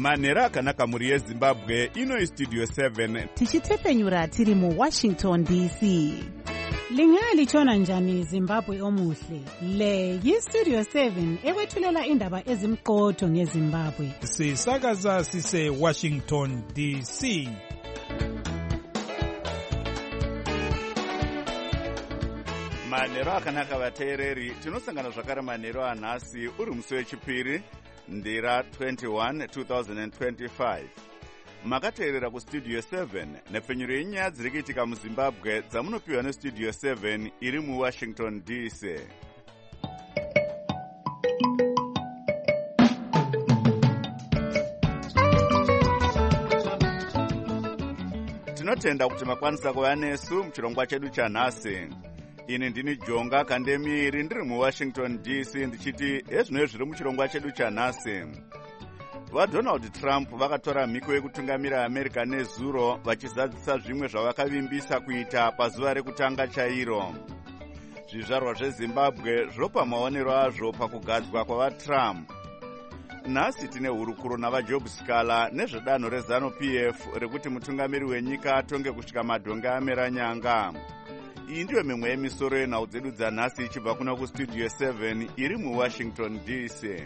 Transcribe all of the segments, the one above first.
manhero akanaka mhuri yezimbabwe. Ino Studio 7 tichitepenyura tiri muWashington DC. Lingalitshona njani Zimbabwe omuhle? Le yiStudio 7 ekwethulela indaba ezimqotho ngeZimbabwe. Sisakaza sise Washington DC. manhero akanaka vateereri. Tinosangana zvakare manhero anhasi uri musi wechipiri ndira 21 2025. Makateerera kuStudio 7 nepfenyuro yenyaya dziri kuitika muZimbabwe dzamunopiwa neStudio 7 iri muWashington DC. Tinotenda kuti makwanisa kuva nesu muchirongwa chedu chanhasi. Ini ndini Jonga Kandemiri ndiri muWashington DC ndichiti ezvino zviri muchirongwa chedu chanhasi. VaDonald Trump vakatora mhiko yekutungamira America nezuro vachizadzisa zvimwe zvavakavimbisa kuita pazuva rekutanga chairo. Zvizvarwa zveZimbabwe zvopa maonero azvo pakugadzwa kwavaTrump. Nhasi tine hurukuro navaJob Skala nezvedanho reZANU-PF rekuti mutungamiri wenyika atonge kusvika madhonge amera nyanga. Iyi ndiyo mimwe yemisoro yenhau dzedu dzanhasi ichibva kuna kuStudio 7 iri muWashington DC.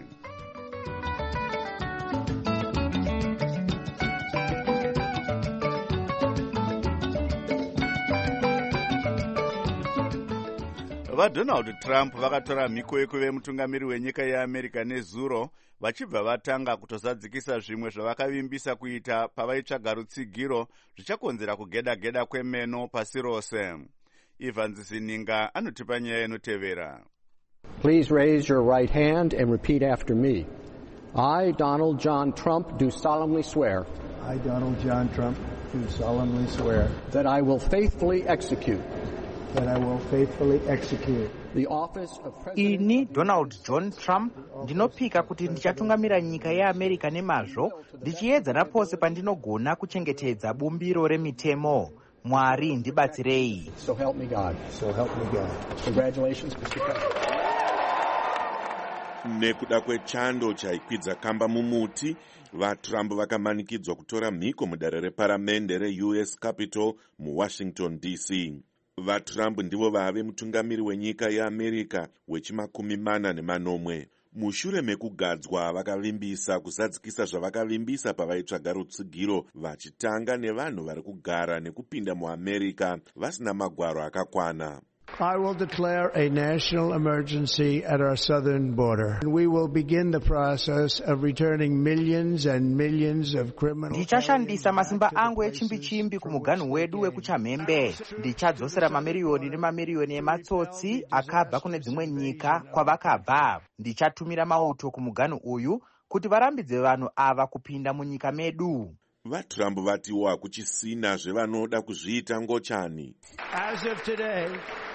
VaDonald Trump vakatora mhiko yekuve mutungamiri wenyika yeAmerica nezuro vachibva vatanga kutozadzikisa zvimwe zvavakavimbisa kuita pavaitsvaga rutsigiro zvichakonzera kugeda-geda kwemeno pasi rose. Evans Zininga anotipa nyaya inotevera. Please raise your right hand and repeat after me. I, Donald John Trump, do solemnly swear. I, Donald John Trump, do solemnly swear. That I will faithfully execute. That I will faithfully execute. The office of President. Ini, Donald John Trump, ndinopika kuti ndichatungamira nyika yeAmerica nemazvo, ndichiedza napose pandinogona kuchengetedza bumbiro remitemo. Mwari ndibatsirei. So help me God. So help me God. Congratulations, Mr. President. Nekuda kwechando chaikwidza kamba mumuti, vaTrump vakamanikidzwa kutora mhiko mudare reparamende reUS Capitol muWashington DC. VaTrump ndivo vave mutungamiri wenyika yeAmerica wechi40 mushure mekugadzwa vakavimbisa kuzadzikisa zvavakavimbisa pavaitsvaga rutsigiro vachitanga nevanhu vari kugara nekupinda muAmerica vasina magwaro akakwana. I will declare a national emergency at our southern border. We will begin the process of returning millions and millions of criminals. Ndichashandisa masimba angu echimbi-chimbi kumuganhu wedu wekuchamhembe. Ndichadzosera mamiriyoni nemamiriyoni ematsotsi akabva kune dzimwe nyika kwavakabva. Ndichatumira mauto kumuganhu uyu kuti varambidze vanhu ava kupinda munyika medu. VaTrump vatiwo hakuchisina zvevanoda kuzviita ngochani. As of today,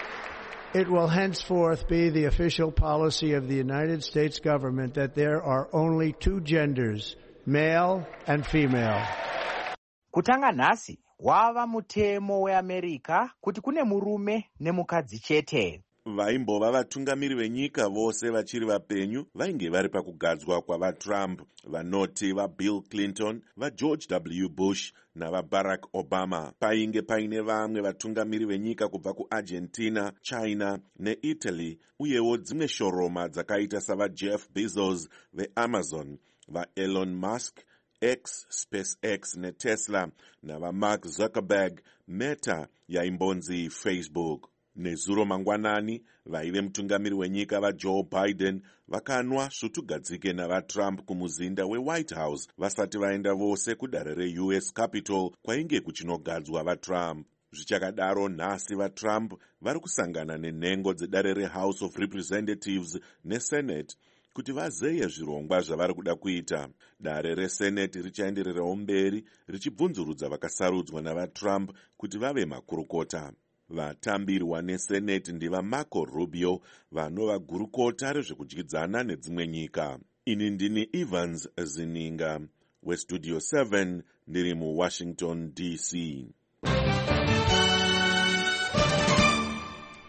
it will henceforth be the official policy of the United States government that there are only two genders, male and female. Kutanga nhasi, wava mutemo weAmerica kuti kune murume nemukadzi chete. Vaimbova vatungamiri venyika vose vachiri vapenyu vainge vari pakugadzwa kwavaTrump, vanoti vaBill Clinton, vaGeorge W. Bush navaBarack Obama. Painge paine vamwe vatungamiri venyika kubva kuArgentina, China neItaly, uyewo dzimwe shoroma dzakaita savaJeff Bezos veAmazon, vaElon Musk, X, SpaceX neTesla, navaMark Zuckerberg, Meta yaimbonzi Facebook. Nezuro mangwanani, vaive mutungamiri wenyika vaJoe Biden vakanwa svutugadzike navaTrump kumuzinda weWhite House vasati vaenda vose kudare reUS Capitol kwainge kuchinogadzwa vaTrump. Zvichakadaro nhasi vaTrump vari kusangana nenhengo dzedare reHouse of Representatives neSenate kuti vazeye zvirongwa zvavari kuda kuita. Dare reSenate richaendererawo mberi richibvunzurudza vakasarudzwa navaTrump kuti vave makurukota. Vatambirwa neSenate ndiva Marco Rubio vanova gurukota rezvekudyidzana nedzimwe nyika. Ini ndini Evans Zininga weStudio 7 ndiri muWashington DC.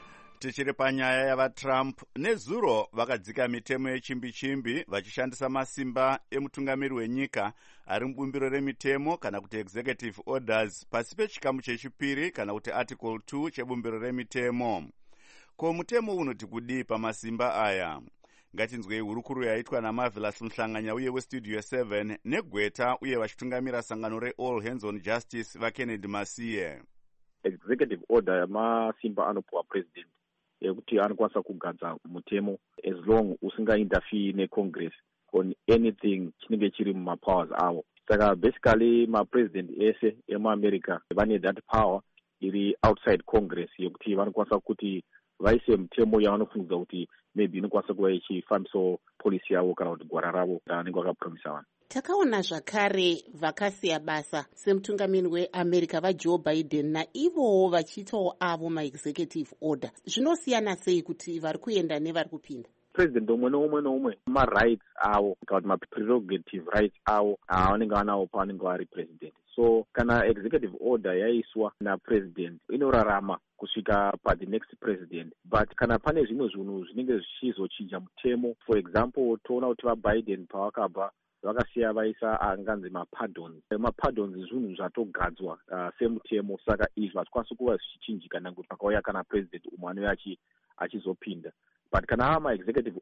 Tichiri panyaya yavaTrump, nezuro vakadzika mitemo yechimbi-chimbi vachishandisa masimba emutungamiri wenyika ari mubumbiro remitemo kana kuti executive orders pasi pechikamu chechipiri kana kuti article 2 chebumbiro remitemo. Ko mutemo unoti kudii pamasimba aya? Ngatinzwei hurukuru yaitwa naMarvelous Mhlanganya uye westudio 7 neGweta uye vachitungamira sangano reAll Hands on Justice vaKennedy Masiye. Executive order yamasimba anopuwa president yekuti anokwanisa kugadza mutemo as long usingainterfere neCongress on anything chinenge chiri mumapowers avo. Saka basically mapresident ese emuAmerica vane that power iri outside Congress yekuti vanokwanisa kuti vaise mutemo yavanofunga kuti maybe inokwanisa kuva ichifambisawo policy yavo kana kuti gwara ravo raanenge vakapromisa vanhu. Takaona zvakare vakasiya basa semutungamiri weAmerica vaJoe Biden naivowo vachiitawo avo maexecutive order. Zvinosiyana sei kuti vari kuenda nevari kupinda? President umwe noumwe ma-rights avo kana kuti ma-prerogative rights avo avanenge vanawo pavanenge vari president. So kana executive order yaiswa napresident inorarama kusvika the next president, but kana pane zvimwe zvinhu zvinenge zvichizochinja mutemo, for example toona kuti vaBiden pavakabva vakasiya vaisa anganzi mapardons zvinhu zvatogadzwa semutemo. Saka izvi hazvikwanisi kuva zvichichinjika nange pakauya kana president umwe anouya achizopinda. But kana ava ma-executive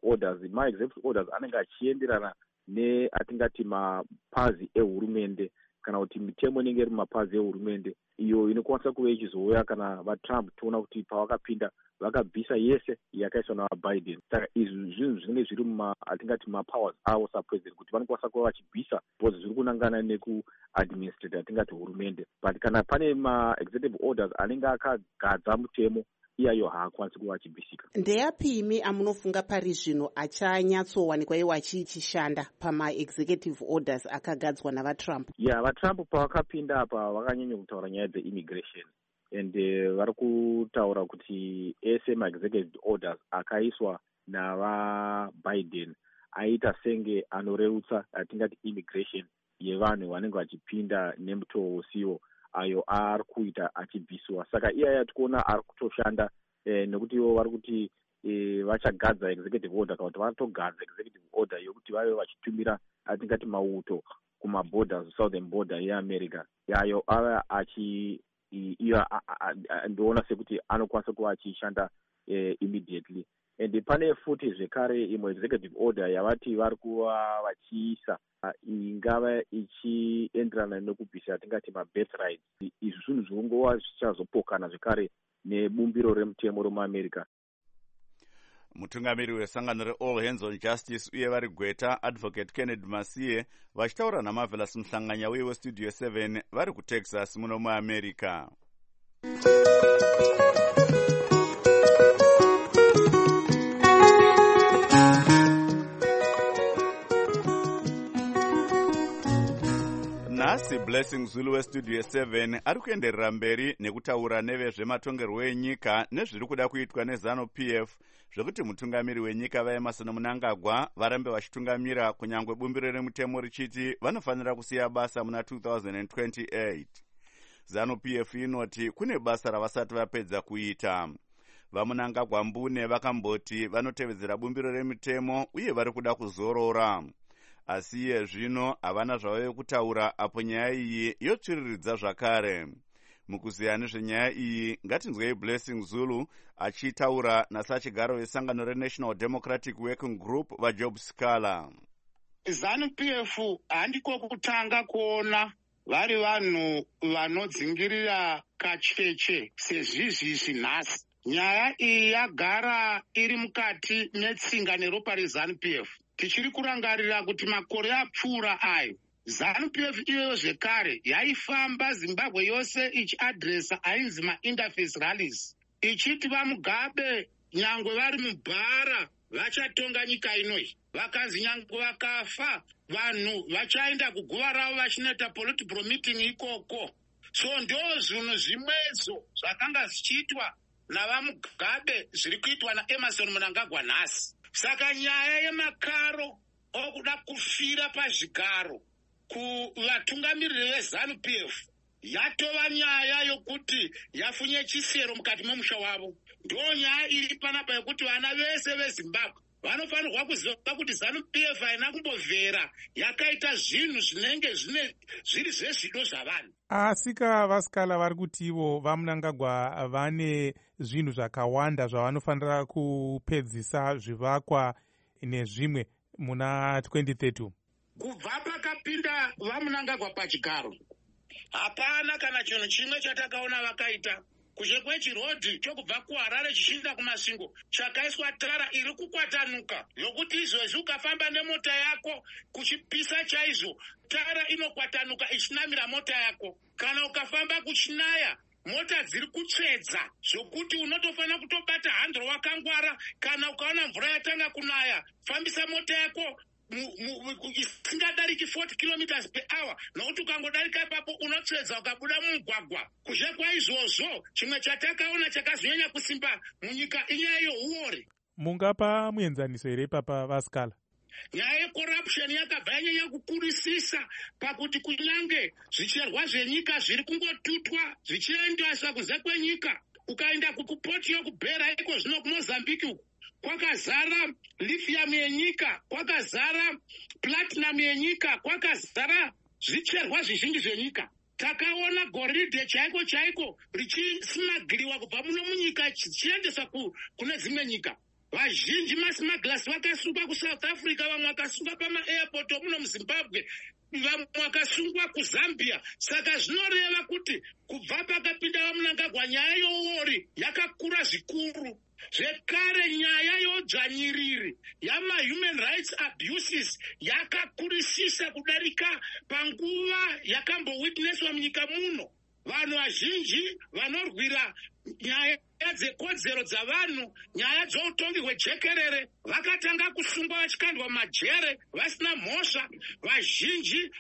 orders anenge achienderana neatingati mapazi ehurumende kana kuti mitemo inenge iri mumapazi ehurumende, iyo inokwanisa kuva ichizouya kana vaTrump toona kuti pavakapinda vakabvisa yese yakaiswa navaBiden. Saka izvi zvinhu zvinenge zviri atingati mapowers avo sapresident kuti vanokwanisa kuva vachibvisa because zviri kunangana nekuadministrate atingati hurumende. But kana pane ma-executive orders anenge akagadza mutemo, iyayo haakwanisi kuva achibvisika. Ndeyapimi amunofunga pari zvino achanyatsowanikwa iwo achishanda pama-executive orders akagadzwa navaTrump? VaTrump pavakapinda apa vakanyanya kutaura nyaya dze-immigration and vari kutaura kuti ese ma-executive orders akaiswa navaBiden aita senge anoreutsa atingati immigration yevanhu vanenge vachipinda nemutoo usiwo ayo ari kuita achibvisiwa. Saka iyaya tikuona ari kutoshanda nekuti ivo vari kuti vachagadza executive order kana kuti vatogadza executive order yokuti vave vachitumira atingati mauto kumaborders, southern border yeAmerica yayo ava ndoona sekuti anokwanisa kuva achishanda immediately. And pane futi zvekare imwe executive order yavati vari kuva vachiisa ingava ichienderana nekubvisa atingati mabirth rights. Izvi zvinhu zvingova zvichazopokana zvekare nebumbiro remutemo remuAmerica. Mutungamiri wesangano reAll Hands on Justice uye vari Gweta Advocate Kennedy Masiye vachitaura naMarvelous Mhlanganya uye westudio 7 vari kuTexas muno muAmerica. Nhasi Blessing Zulu westudio 7 ari kuenderera mberi nekutaura nevezvematongerwo enyika nezviri kuda kuitwa neZANU-PF zvekuti mutungamiri wenyika vaEmmerson Mnangagwa varambe vachitungamira kunyangwe bumbiro remutemo richiti vanofanira kusiya basa muna 2028. ZANU-PF inoti kune basa ravasati vapedza kuita. VaMnangagwa mbune vakamboti vanotevedzera bumbiro remutemo uye vari kuda kuzorora. Asi iye zvino havana zvavo kutaura apo nyaya iyi yotsviriridza zvakare. Mukuziya nezvenyaya iyi ngatinzwei Blessing Zulu achitaura nasachigaro vesangano reNational Democratic Working Group vaJob Skala. ZANU-PF handiko kutanga kuona vari vanhu vanodzingirira kacheche sezvizvizvi nhasi. Nyaya iyi yagara iri mukati metsinga neropa reZANU-PF. Tichiri kurangarira kuti makore apfuura ayo ZANU-PF iyoyo zvekare yaifamba Zimbabwe yose ichiadresa ainzi ma-interface rallies ichiti vaMugabe nyangwe vari mubhara vachatonga nyika inoi. Vakanzi nyangwe vakafa vanhu vachaenda kuguva ravo vachinoita political meeting ikoko. So ndo zvinhu zvimwezo zvakanga zvichiitwa navaMugabe zviri kuitwa naEmmerson Mnangagwa nhasi. Saka nyaya yemakaro okuda kufira pazvigaro kuvatungamiriri veZANU-PF yatova nyaya yokuti yafunye chisero mukati momusha wavo. Ndo nyaya iri panapa yokuti vana vese veZimbabwe vanofanirwa kuziva kuti ZANU-PF haina kumbobvera yakaita zvinhu zvinenge zviri zvezvido zvavanhu. Asika vasikala vari kuti ivo vaMnangagwa vane zvinhu zvakawanda zvavanofanira kupedzisa zvivakwa nezvimwe muna 2030. Kubva pakapinda vaMnangagwa pachigaro, hapana kana chinhu chimwe chatakaona vakaita. Kuzhe kwechirodhi chokubva kuHarare chichinda kuMasingo chakaiswa tara iri kukwatanuka yokuti izvozvi ukafamba nemota yako kuchipisa chaizvo tara inokwatanuka ichinamira mota yako. Kana ukafamba kuchinaya mota dziri kutsvedza zvokuti unotofanira kutobata handro wakangwara. Kana ukaona mvura yatanga kunaya, fambisa mota yako isingadariki 40 km/h, nokuti ukangodarika ipapo unotsvedza ukabuda mumugwagwa. Kuzhe kwaizvozvo chimwe chatakaona chakazonyanya kusimba munyika inyaya yeuore. Mungapa muenzaniso here papa vasikala? Nyaya yecorruption yakabva yanyanya kukurisisa pakuti kunyange zvicherwa zvenyika zviri kungotutwa zvichiendeswa kunze kwenyika. Ukaenda kupoti yokubhera iko zvino kuMozambique uku kwakazara lithium yenyika, kwakazara platinum yenyika, kwakazara zvicherwa zvizhinji zvenyika. Takaona goridhe chaiko richismagiriwa kubva muno munyika chichiendeswa kune dzimwe nyika. Vazhinji masmaglasi vakasungwa kuSouth Africa, vamwe vakasungwa pama-airport omuno muZimbabwe, vamwe vakasungwa kuZambia. Saka zvinoreva kuti kubva pakapinda vaMnangagwa nyaya youori yakakura zvikuru. Zvekare nyaya yodzvanyiriri yama-human rights abuses yakakurisisa kudarika panguva yakambowitnesswa munyika muno. Vanhu vazhinji vanorwira nyaya dzekodzero dzavanhu, nyaya dzoutongi hwejekerere, vakatanga kusungwa vachikandwa majere vasina mhosva, vazhinji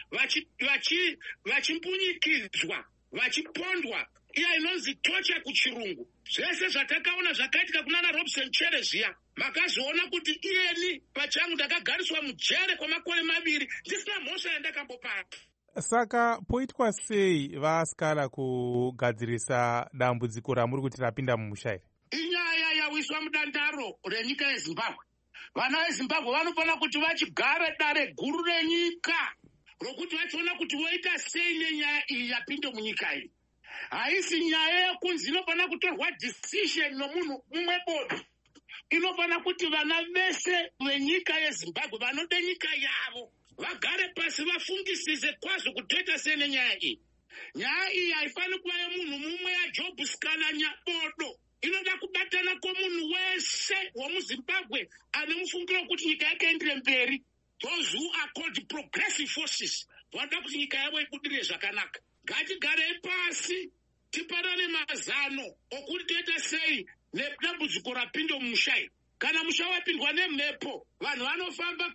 vachimbunyikidzwa, vachipondwa, iya inonzi tocha kuchirungu. Zvese zvatakaona zvakaitika kunana Robson Chere zviya, makazoona kuti iyeni pachangu ndakagariswa mujere kwamakore 2 ndisina mhosva yandakambopata. Saka poitwa sei vasikala kugadzirisa dambudziko ramuri kuti rapinda mumushairi? Inyaya yawiswa mudandaro renyika yeZimbabwe. Vana veZimbabwe vanofanira kuti vachigara dare guru renyika rokuti vachiona kuti voita sei nenyaya iyi yapinda munyika iyi. Haisi nyaya yekunzi inofanira kutorwa decision nomunhu mumwe bodo. Inofanira kuti vana vese venyika yeZimbabwe vanode nyika yavo vagare pasi vafungisise kwazvo kutoita sei nenyaya iyi. Nyaya iyi haifaniri kuva yemunhu mumwe yaJob Sikala nyabodo. Inoda kubatana kwomunhu wese womuZimbabwe ane mufungiro kuti nyika yake iendere mberi. Those who are called progressive forces vanoda kuti nyika yavo ibudire zvakanaka. Ngatigarei pasi tipanane mazano okuti toita sei nedambudziko rapinda mumushairi. Kana musha wapindwa nemhepo, vanhu vanofamba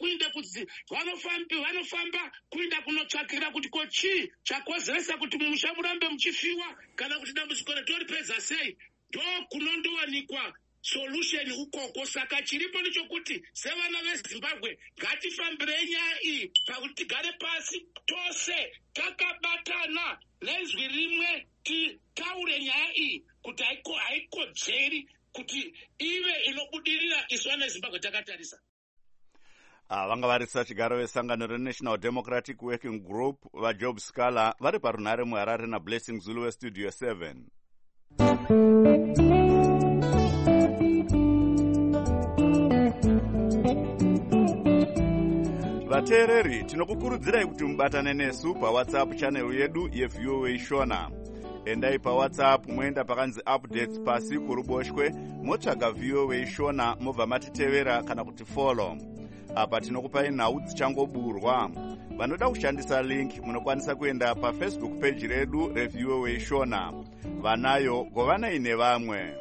kuinda kunotsvakira kuti ko chii chakozeresa kuti mumusha murambe muchifiwa, kana kuti dambudziko retoripedza sei. Ndo kunondowanikwa solution ukoko. Saka chiripo ndechokuti sevana veZimbabwe ngatifambirei nyaya iyi pakuti tigare pasi tose takabatana nenzwi rimwe titaure nyaya iyi kuti haikodzeri kuti ive inobudirira iswa neZimbabwe takatarisa. Vanga varisa chigaro vesangano reNational Democratic Working Group vaJob Sikala vari parunhare muHarare naBlessing Zulu weStudio 7. Vateereri, tinokukurudzirai kuti mubatane nesu paWhatsApp channel yedu yeVOA Shona. Endai paWhatsApp moenda pakanzi updates pasi kuruboshwe, motsvaga VOA Shona mobva matitevera kana kuti follow. Apa tinokupai nhau dzichangoburwa. Vanoda kushandisa link munokwanisa kuenda paFacebook page redu reVOA Shona. Vanayo govanai nevamwe.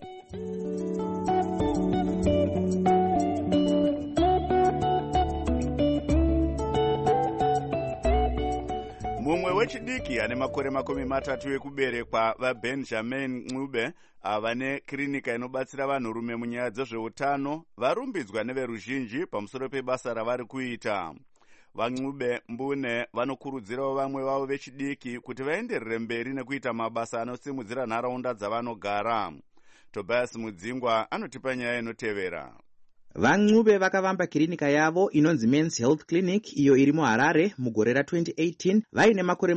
Mumwe wechidiki ane makore 30 ekuberekwa vaBenjamin Ncube vane kirinika inobatsira vanhurume munyaya dzezveutano varumbidzwa neveruzhinji pamusoro pebasa ravari kuita. vaNcube Mbune vanokurudzirawo vamwe vavo vechidiki kuti vaenderere mberi nekuita mabasa anosimudzira nharaunda dzavanogara. Tobias Mudzingwa anotipa nyaya inotevera. vaNcube vakavamba kirinika yavo inonzi Men's Health Clinic iyo iri muHarare mugore ra2018 vaine makore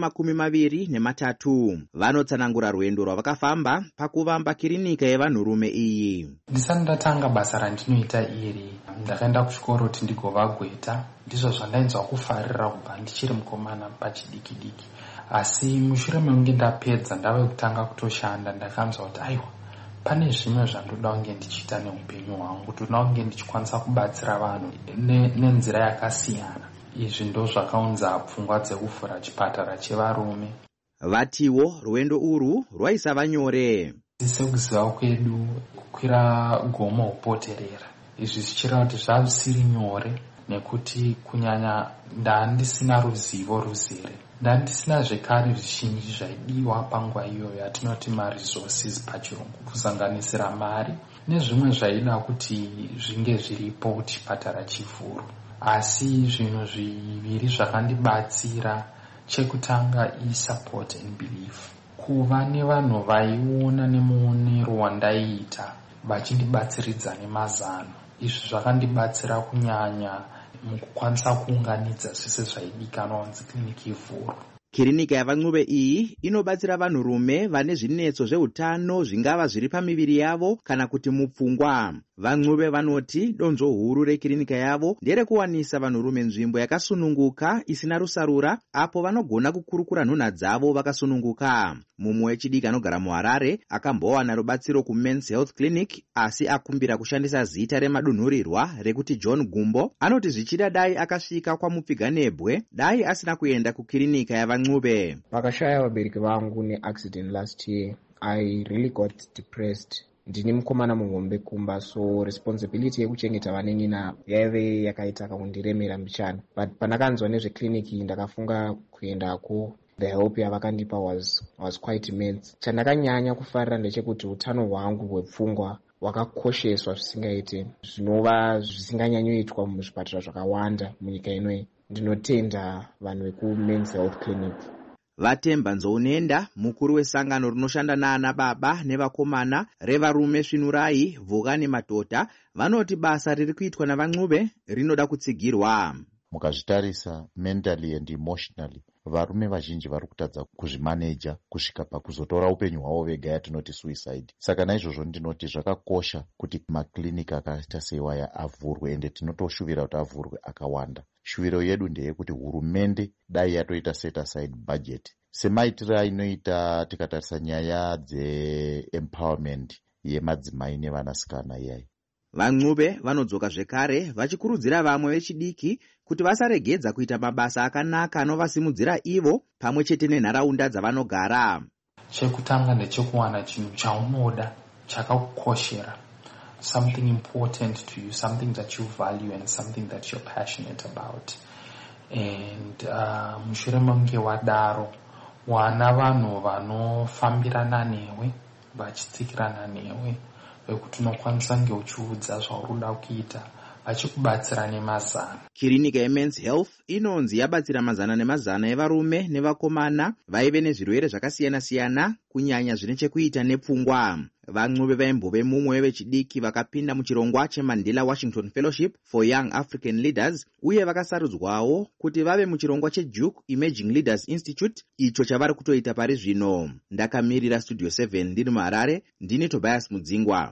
23. Vanotsanangura rwendo rwavakafamba pakuvamba kirinika yevanhurume iyi. Ndisati ndatanga basa randinoita iri, ndakaenda kuchikoro kuti ndigovagweta. Ndizvo zvandainzwa kufarira kubva ndichiri mukomana pachidiki-diki. Asi mushure mekunge ndapedza ndave kutanga kutoshanda ndakanzwa kuti aiwa, pane zvimwe zvandoda kunge ndichiita neupenyu hwangu, toda kunge ndichikwanisa kubatsira vanhu nenzira yakasiyana. Izvi ndo zvakaunza pfungwa dzekuvhura chipatara chevarume. Vatiwo rwendo urwu rwaisava nyore. Sekuziva kwedu kukwira gomo upoterera, izvi zvichireva kuti zvavisiri nyore nekuti kunyanya ndandisina ruzivo ruzere. Ndandisina zvekare zvizhinji zvaidiwa panguva iyoyo yatinoti maresources pachirungu, kusanganisira mari nezvimwe zvaida kuti zvinge zviripo kuti chipatara chivhurwe. Asi zvinhu zviviri zvakandibatsira, chekutanga support and belief. Kuva nevanhu vaiona nemuonero wandaiita vachindibatsiridza nemazano. Izvi zvakandibatsira kunyanya mukukwanisa kuunganidza zvese zvaidikanwa kunzi kiriniki ivhurwe. Kirinika yavaNcube iyi inobatsira vanhurume vane zvinetso zveutano zvingava zviri pamiviri yavo kana kuti mupfungwa. VaNcube vanoti donzvo huru rekirinika yavo nderekuwanisa vanhurume nzvimbo yakasununguka isina rusarura apo vanogona kukurukura nhunha dzavo vakasununguka. Mumwe wechidiki anogara muHarare akambowana rubatsiro kuMen's Health Clinic asi akumbira kushandisa zita remadunhurirwa rekuti John Gumbo. Anoti zvichida dai akasvika kwaMupfiganebwe dai asina kuenda kukirinika yavaNcube. Pakashaya vabereki vangu neaccident last year, I really got depressed. Ndini mukomana muhombe kumba, so responsibility yekuchengeta vanenina yaive yakaita kakundiremera mbichana. But pandakanzwa nezvekliniki ndakafunga kuendako. The help yavakandipa was quite immense. Chandakanyanya kufarira ndechekuti utano hwangu hwepfungwa hwakakosheswa zvisingaite, zvinova zvisinganyanyoitwa muzvipatara zvakawanda munyika inoyi. Ndinotenda vanhu veku-Men's Health Clinic. Vatemba Nzounenda, mukuru wesangano rinoshanda naana baba nevakomana revarume Svinurai, Vuga nemadhodha, vanoti basa riri kuitwa navaNcube rinoda kutsigirwa. Mukazvitarisa mentally and emotionally, varume vazhinji vari kutadza kuzvimaneja kusvika pakuzotora upenyu hwavo vega, yatinoti suicide. Saka naizvozvo ndinoti zvakakosha kuti maklinika akaita seiwaya avhurwe, ende tinotoshuvira kuti avhurwe akawanda. Shuviro yedu ndeyekuti hurumende dai yatoita set aside budget semaitiro ainoita tikatarisa nyaya dzeempowerment yemadzimai nevanasikana iyai. VaNcube vanodzoka zvekare vachikurudzira vamwe vechidiki kuti vasaregedza kuita mabasa akanaka anovasimudzira ivo pamwe chete nenharaunda dzavanogara. Chekutanga ndechekuwana chinhu chaunoda chakakukoshera, something important to you, something that you value and something that you're passionate about. And mushure mekunge wadaro, wana vanhu vanofambirana newe, vachitsikirana newe, vekuti unokwanisa kunge uchiudza zvaurikuda kuita, vachikubatsira nemazana. Kirinika yeMen's Health inonzi yabatsira mazana nemazana evarume nevakomana vaive nezvirwere zvakasiyana-siyana, kunyanya zvine chekuita nepfungwa. VaNcube vaimbove mumwe wevechidiki vakapinda muchirongwa cheMandela Washington Fellowship for Young African Leaders, uye vakasarudzwawo kuti vave muchirongwa cheDuke Emerging Leaders Institute, icho chavari kutoita pari zvino. Ndakamirira Studio 7 ndiri muHarare, ndini Tobias Mudzingwa.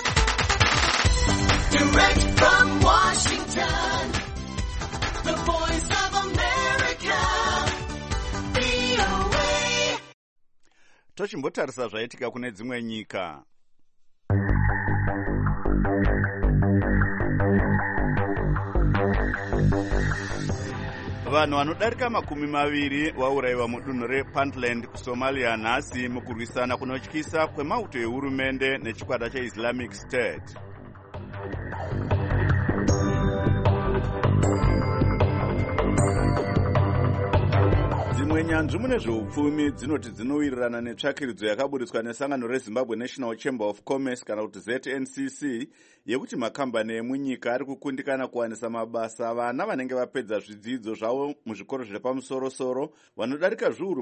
Direct from Washington, the voice of America, VOA. Tochimbotarisa zvaitika kune dzimwe nyika. Vanhu vanodarika 20 vaurayiwa mudunhu rePuntland kuSomalia nhasi mukurwisana kunotyisa kwemauto ehurumende nechikwata cheIslamic State. dzimwe nyanzvi mune zveupfumi dzinoti dzinowirirana netsvakiridzo yakaburitswa nesangano rezimbabwe national chamber of commerce kana kuti ZNCC yekuti makambani emunyika ari kukundikana kuwanisa mabasa vana vanenge vapedza zvidzidzo zvavo muzvikoro zvepamusoro-soro vanodarika zviuru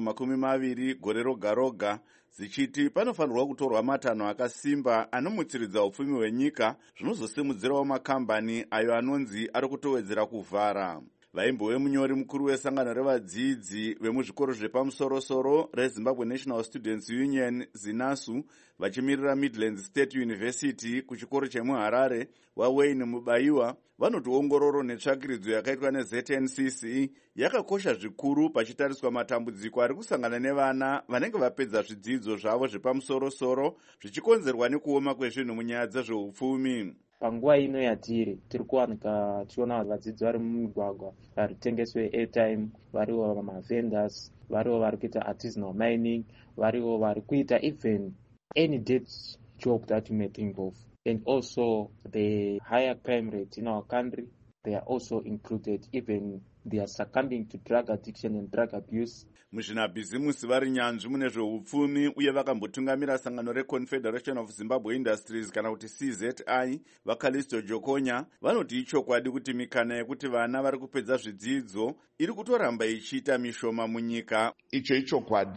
20 gore roga roga, zichiti panofanirwa kutorwa matanho akasimba anomutsiridza upfumi hwenyika zvinozosimudzirawo makambani ayo anonzi ari kutowedzera kuvhara. Vaimbowe munyori mukuru wesangano revadzidzi vemuzvikoro zvepamusoro-soro reZimbabwe National Students Union ZINASU vachimirira Midlands State University kuchikoro chemuHarare waWayne Mubayiwa vanoti ongororo netsvakiridzo yakaitwa neZNCC yakakosha zvikuru pachitariswa matambudziko ari kusangana nevana vanenge vapedza zvidzidzo zvavo zvepamusoro-soro zvichikonzerwa nekuoma kwezvinhu munyaya dzezveupfumi. Panguva ino yatiri kuwanika tichiona vadzidzi vari mumigwagwa vari kutengeswe airtime, variwo mavendors, variwo vari kuita artisanal mining, variwo vari kuita even any debt job that you may think of. And also the higher crime rate in our country, they are also included. Even they are succumbing to drug addiction and drug abuse. Muzvinabhizimusi vari nyanzvi mune zveupfumi uye vakambotungamira sangano reConfederation of Zimbabwe Industries kana kuti CZI vaKalisto Jokonya vanoti ichokwadi kuti mikana yekuti vana vari kupedza zvidzidzo iri kutoramba ichiita mishoma munyika. Ichokwadi.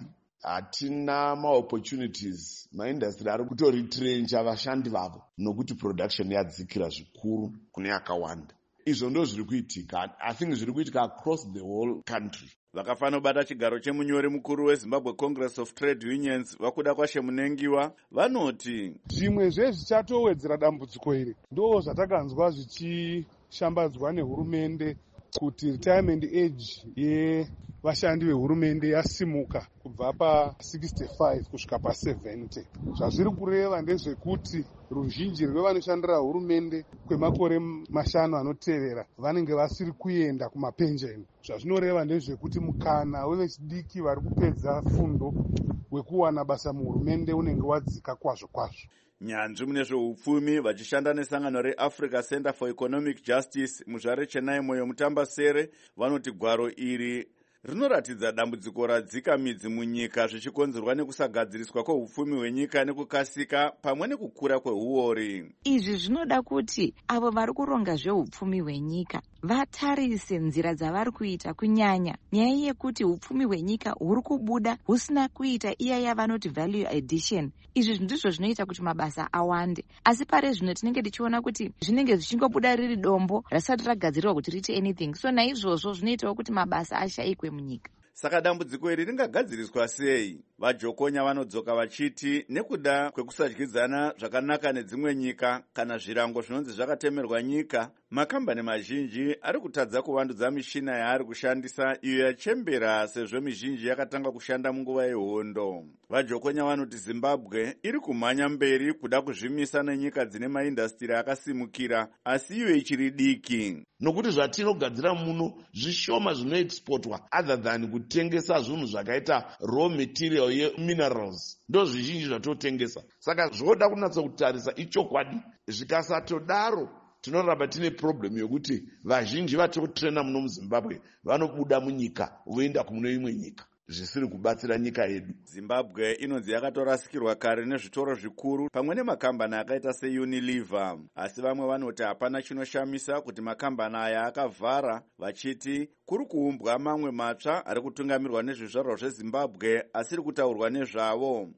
Hatina maopportunities maindustry ari kutoritrencha vashandi vavo nokuti production yadzikira zvikuru kune yakawanda. Izvo ndo zviri kuitika. I think zviri kuitika across the whole country. Vakafanobata chigaro chemunyori mukuru weZimbabwe Congress of Trade Unions vakuda kwaShemunengiwa vanoti zvimwe zvezvichatowedzera dambudziko iri ndo zvatakanzwa zvichishambadzwa nehurumende kuti retirement age yevashandi vehurumende yasimuka kubva pa65 kusvika pa70. Zvazviri kureva ndezvekuti ruzhinji rwevanoshandira hurumende kwemakore 5 anotevera vanenge vasiri kuenda kumapenjeni. Zvazvinoreva ndezvekuti mukana wevechidiki vari kupedza fundo wekuwana basa muhurumende unenge wadzika kwazvo kwazvo. Nyanzvi mune zveupfumi vachishanda nesangano reAfrica Center for Economic Justice muzvare Chennai Moyo Mutambasere vanoti gwaro iri rinoratidza dambudziko radzika midzi munyika zvichikonzerwa nekusagadziriswa kweupfumi hwenyika nekukasika pamwe nekukura kweuori. Izvi zvinoda kuti avo vari kuronga zveupfumi hwenyika vatarise nzira dzavari kuita, kunyanya nyaya yekuti upfumi hwenyika huri kubuda husina kuita iya yavanoti value addition. Izvi ndizvo zvinoita kuti mabasa awande, asi pare zvino tinenge tichiona kuti zvinenge zvichingobuda riri dombo rasati ragadzirirwa kuti riite anything. So naizvozvo zvinoitawo kuti mabasa ashayikwe munyika. Saka dambudziko iri ringagadziriswa sei? VaJokonya vanodzoka vachiti nekuda kwekusatyidzana zvakanaka nedzimwe nyika kana zvirango zvinonzi zvakatemerwa nyika, makambani mazhinji ari kutadza kuvandudza mishina yaari kushandisa iyo yachembera sezvo mizhinji yakatanga kushanda munguva yehondo. VaJokonya vanoti Zimbabwe iri kumhanya mberi kuda kuzvimisa nenyika dzine maindastiri akasimukira asi iwe ichiri diki. Nokuti zvatinogadzira muno zvishoma zvinoexportwa other than kutengesa zvinhu zvakaita raw material yeminerals ndo zvizhinji zvatotengesa. Saka zvoda kunatsa kutarisa ichokwadi. Zvikasatodaro tinoramba tine problem yokuti vazhinji vatotrena muno muZimbabwe vanobuda munyika voenda kumune imwe nyika zvisiri kubatsira nyika yedu. Zimbabwe inonzi yakatorasikirwa kare nezvitoro zvikuru pamwe nemakambani akaita seUnilever, asi vamwe vanoti hapana chinoshamisa kuti makambani aya akavhara vachiti kuri kuumbwa mamwe matsva ari kutungamirwa nezvizvarwa zveZimbabwe asiri kutaurwa nezvavo.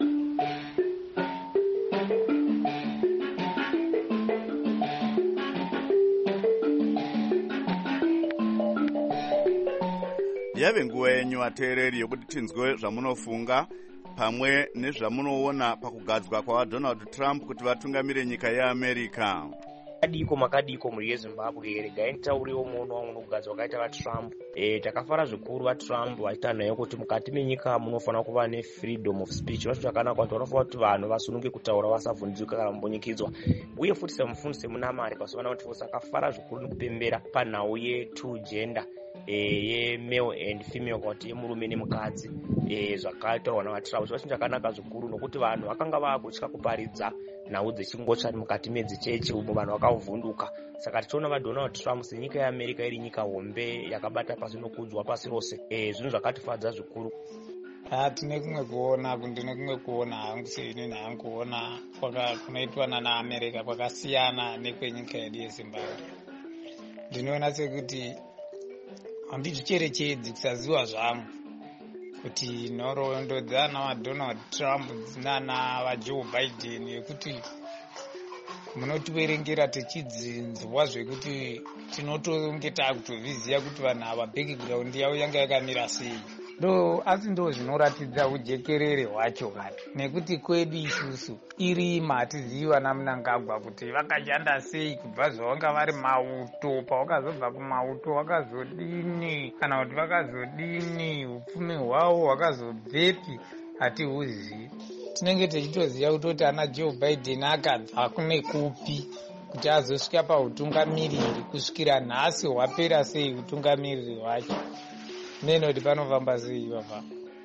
Yave nguva yenyu vateereri yokuti tinzwe zvamunofunga pamwe nezvamunoona pakugadzwa kwaDonald Trump kuti vatungamire nyika yeAmerica. Makadiko muri yeZimbabwe regai nditauriwo muono wangu nokugadzwa wakaita vaTrump. Takafara zvikuru vaTrump vaita nayo kuti mukati menyika munofanira kuva nefreedom of speech. Vacho chakanaka kuti vanofanira kuti vanhu vasununge kutaura vasavhunduka kana kumbonyikidzwa. Uye futi semufundi semunamari pasovana kuti vose akafara zvikuru nekupembera panhau ye2 gender ye male and female kuti yemurume nemukadzi zvakaitaurwa navatrump chiva chinhu chakanaka zvikuru nokuti vanhu vakanga vaakutya kuparidza nhau dzechingotsvari mukati medzichechi umo vanhu vakavhunduka. Saka tichiona vaDonald Trump senyika yeAmerica iri nyika hombe yakabata pasi nokudzwa pasi rose, zvinhu zvakatifadza zvikuru. Tine kumwe kuona ndine kumwe kuona hangu seinini hangu kuona kunoitwa naAmerica kwakasiyana nekwenyika yedu yeZimbabwe. Ndinoona sekuti handizvicherechedzi kusaziva zvangu kuti nhoroondo dzana vaDonald Trump dzinana vaJoe Biden yekuti munotiverengera tichidzinzwa zvekuti tinotonge taakutovhiziva kuti vanhu ava background yavo yanga yakamira sei. Asi ndo zvinoratidza ujekerere hwacho kati nekuti kwedu isusu irima hatizivi vana Mnangagwa kuti vakashanda sei kubva zvavanga vari mauto, pavakazobva kumauto vakazodini kana kuti vakazodini, upfumi hwavo hwakazobvepi hatihuzivi. Tinenge tichitoziva kutoti ana Joe Biden akabva kune kupi kuti azosvika pautungamiriri, kusvikira nhasi hwapera sei utungamiriri hwacho. Nenoti panofamba sei baba?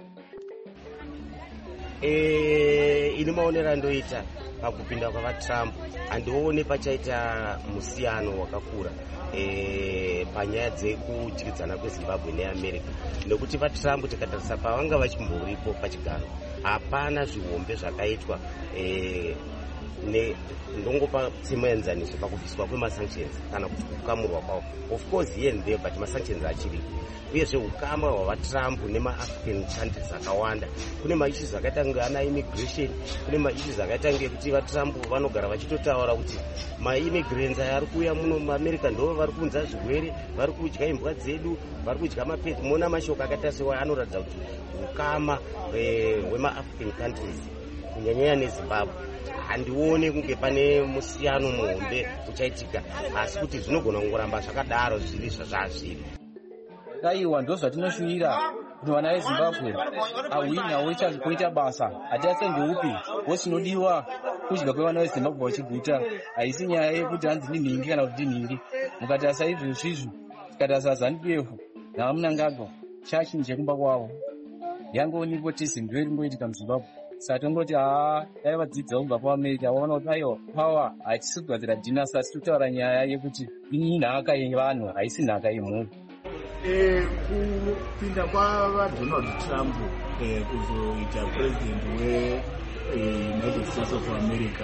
Ini maonero andoita pakupinda kwavaTrump handione pachaita musiyano wakakura panyaya dzekudyidzana kweZimbabwe neAmerica, nekuti vaTrump tikatarisa pavanga vachimboripo pachigaro hapana zvihombe zvakaitwa ndongopa semaenzaniso pakubviswa kwemasanctions kana kuti kukamurwa kwavo. Of course here and there, but masanctions achiripo. Uyezve ukama hwavaTrump nemaAfrican countries akawanda. Kune maissues akaita ngana immigration, kune maissues akaita ngekuti vaTrump vanogara vachitotaura kuti maimmigrants aya ari kuuya muno muAmerica ndo vari kunza zvirwere, vari kudya imbwa dzedu, vari kudya mapedzi. Mona mashoko akaita sewa anoratidza kuti ukama hwemaAfrican countries kunyanyanya neZimbabwe handione kunge pane musiyano muhombe uchaitika, asi kuti zvinogona kungoramba zvakadaro zviri zvazviri. Aiwa ndo zvatinoshuwira kuti vana veZimbabwe ahwini kuita basa hatiasenge upi wosinodiwa kudya kwevana veZimbabwe vachiguta. Haisi nyaya yekuti hanzi ndinhingi kana kuti ndinhingi. Mukatarisa izvezvizvi tikatarisa ZANU-PF navaMnangagwa chachinji chekumba kwavo yangoonekwa kuti zvinhu ringoitika muZimbabwe. Saka tongoti dai vadzidza kubva kuAmerica vaona kuti aiwa pawa hatisi kugadzira dhinasi asi totaura nyaya yekuti inhaka yevanhu haisi nhaka yemhuri. Kupinda kwavaDonald Trump kuzoita president weUnited States of America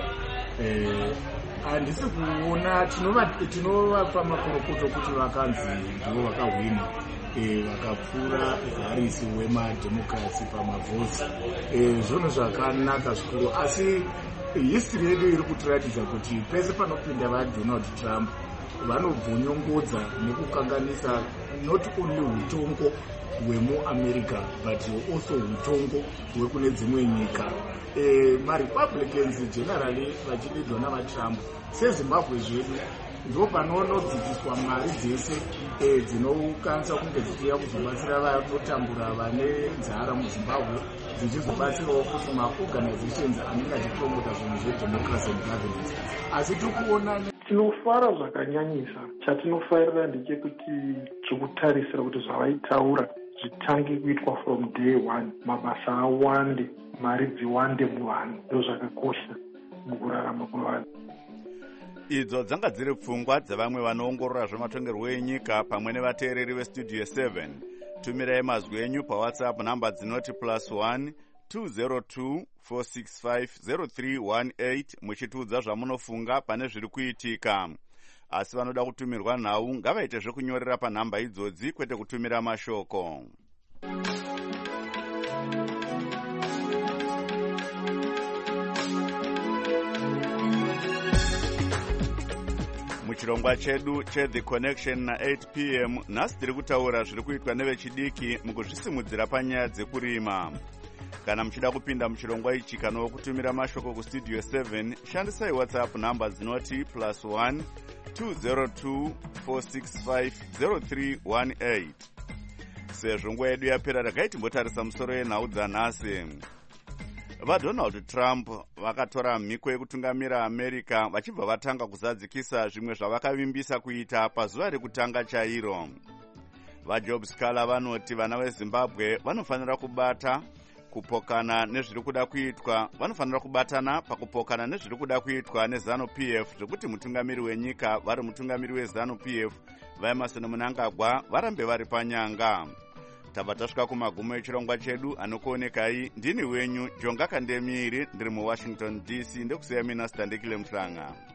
handisi kuona, tinovapa makorokoto kuti vakanzi ndivo vakahwina vakapfuura Harris wemadhemokrasi pamavhotsi. Zvonhu zvakanaka zvikuru, asi history yedu iri kutiratidza kuti pese panopinda vaDonald Trump vanobvonyongodza nekukanganisa not only utongo hwemuAmerica but also utongo hwekune dzimwe nyika. MaRepublicans generally vachidedwa navaTrump seZimbabwe zvedu ndo panodzidziswa mari dzese dzinokwanisa kunge dzichiya kuzobatsira vanotambura vane nzara muZimbabwe, dzichizobatsirawo kuti maorganizations anenge achipromota zvinhu zvedemocracy and governance. Asi tikuona tinofara zvakanyanyisa. Chatinofarira ndechekuti tikutarisira kuti zvavaitaura zvitange kuitwa from day one, mabasa awande, mari dziwande muvanhu. Ndo zvakakosha mukurarama kwevanhu. Idzo dzanga dziri pfungwa dzavamwe vanoongorora zvematongerwo enyika pamwe nevateereri vestudio 7. Tumirai mazwi enyu paWhatsApp namba dzinoti +1 202 465 0318 muchitiudza zvamunofunga pane zviri kuitika. Asi vanoda kutumirwa nhau ngavaite zvekunyorera panhamba idzodzi kwete kutumira mashoko. Muchirongwa chedu cheThe Connection na 8 p.m. nhasi tiri kutaura zviri kuitwa nevechidiki mukuzvisimudzira panyaya dzekurima. Kana muchida kupinda muchirongwa ichi kana wokutumira mashoko kustudio 7, shandisai WhatsApp namba dzinoti +1 202 465 0318. Sezvo nguva yedu yapera regai timbotarisa musoro yenhau dzanhasi. VaDonald Trump vakatora mhiko yekutungamira America vachibva vatanga kuzadzikisa zvimwe zvavakavimbisa kuita pazuva rekutanga chairo. vajob scala vanoti vana vezimbabwe vanofanira kubata kupokana nezviri kuda kuitwa, vanofanira kubatana pakupokana nezviri kuda kuitwa nezanu PF, zvekuti mutungamiri wenyika vari mutungamiri wezanu PF vaEmerson Mnangagwa varambe vari panyanga. Tabva tasvika kumagumo echirongwa chedu. Anokuonekai ndini wenyu Jonga Kandemiri, ndiri muWashington DC. Ndekusiya mina Standekile Mhlanga.